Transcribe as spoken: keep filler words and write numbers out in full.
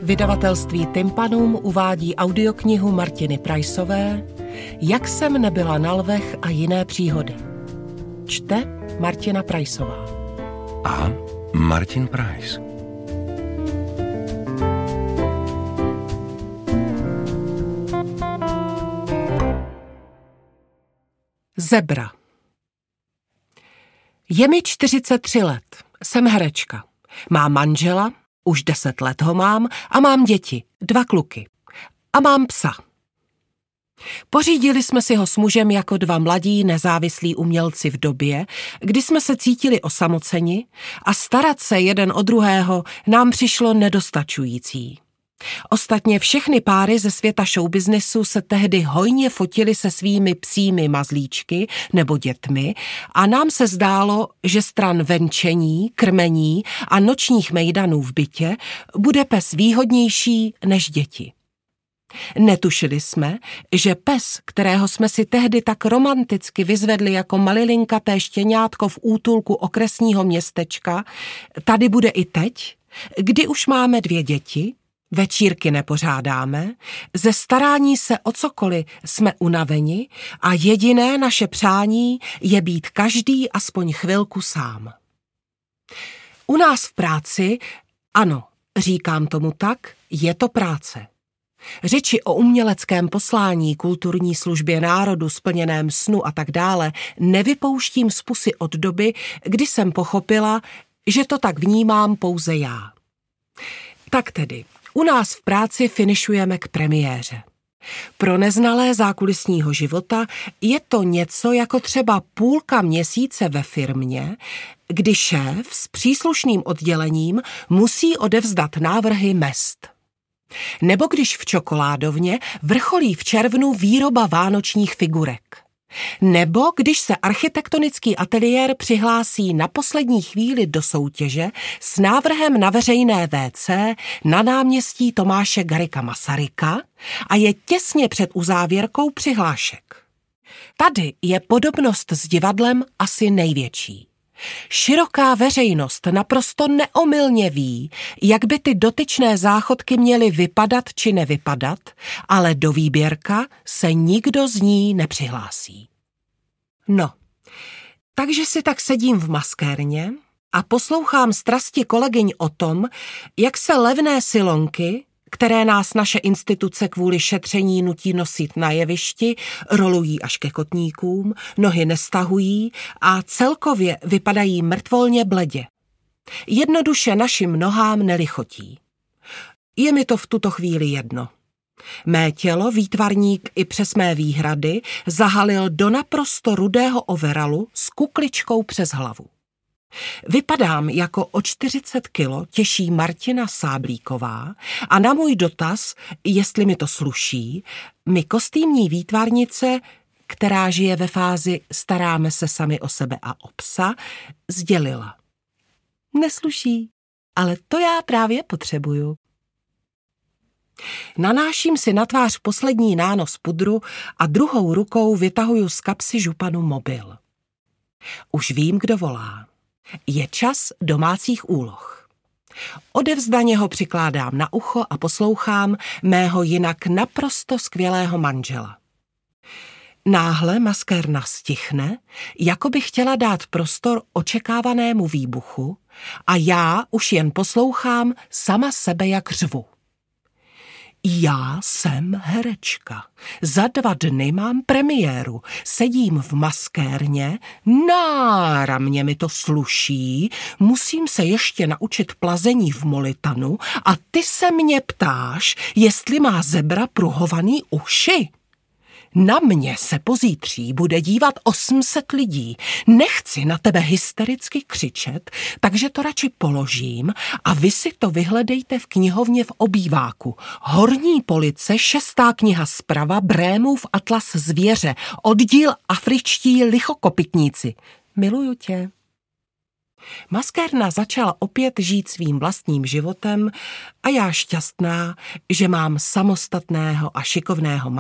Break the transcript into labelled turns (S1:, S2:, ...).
S1: Vydavatelství Tympanum uvádí audioknihu Martiny Priceové Jak jsem nebyla na lvech a jiné příhody. Čte Martina Priceová.
S2: A Martin Price.
S1: Zebra. Je mi čtyřicet tři let, jsem herečka. Mám manžela, už deset let ho mám a mám děti, dva kluky. A mám psa. Pořídili jsme si ho s mužem jako dva mladí nezávislí umělci v době, kdy jsme se cítili osamoceni a starat se jeden o druhého nám přišlo nedostačující. Ostatně všechny páry ze světa showbiznesu se tehdy hojně fotily se svými psími mazlíčky nebo dětmi a nám se zdálo, že stran venčení, krmení a nočních mejdanů v bytě bude pes výhodnější než děti. Netušili jsme, že pes, kterého jsme si tehdy tak romanticky vyzvedli jako malilinkaté štěňátko v útulku okresního městečka, tady bude i teď, kdy už máme dvě děti, večírky nepořádáme, ze starání se o cokoliv jsme unaveni a jediné naše přání je být každý aspoň chvilku sám. U nás v práci, ano, říkám tomu tak, je to práce. Řeči o uměleckém poslání, kulturní službě národu, splněném snu a tak dále nevypouštím z pusy od doby, kdy jsem pochopila, že to tak vnímám pouze já. Tak tedy, u nás v práci finišujeme k premiéře. Pro neznalé zákulisního života je to něco jako třeba půlka měsíce ve firmě, kdy šéf s příslušným oddělením musí odevzdat návrhy mezd. Nebo když v čokoládovně vrcholí v červnu výroba vánočních figurek. Nebo když se architektonický ateliér přihlásí na poslední chvíli do soutěže s návrhem na veřejné vé cé na náměstí Tomáše Garrigua Masaryka a je těsně před uzávěrkou přihlášek. Tady je podobnost s divadlem asi největší. Široká veřejnost naprosto neomylně ví, jak by ty dotyčné záchodky měly vypadat či nevypadat, ale do výběrka se nikdo z ní nepřihlásí. No, takže si tak sedím v maskérně a poslouchám strasti kolegyň o tom, jak se levné silonky, které nás naše instituce kvůli šetření nutí nosit na jevišti, rolují až ke kotníkům, nohy nestahují a celkově vypadají mrtvolně bledě. Jednoduše našim nohám nelichotí. Je mi to v tuto chvíli jedno. Mé tělo výtvarník i přes mé výhrady zahalil do naprosto rudého overalu s kukličkou přes hlavu. Vypadám jako o čtyřicet kilo těžší Martina Sáblíková a na můj dotaz, jestli mi to sluší, mi kostýmní výtvarnice, která žije ve fázi staráme se sami o sebe a o psa, sdělila. Nesluší, ale to já právě potřebuju. Nanáším si na tvář poslední nános pudru a druhou rukou vytahuju z kapsy županu mobil. Už vím, kdo volá. Je čas domácích úloh. Odevzdaně ho přikládám na ucho a poslouchám mého jinak naprosto skvělého manžela. Náhle maskérna stichne, jako by chtěla dát prostor očekávanému výbuchu a já už jen poslouchám sama sebe, jak řvu. Já jsem herečka. Za dva dny mám premiéru. Sedím v maskérně, náramně mi to sluší, musím se ještě naučit plazení v molitanu a ty se mě ptáš, jestli má zebra pruhovaný uši. Na mě se pozítří bude dívat osm set lidí. Nechci na tebe hystericky křičet, takže to radši položím a vy si to vyhledejte v knihovně v obýváku. Horní police, šestá kniha zprava, Brémův atlas zvěře, oddíl afričtí lichokopytníci. Miluju tě. Maskérna začala opět žít svým vlastním životem a já šťastná, že mám samostatného a šikovného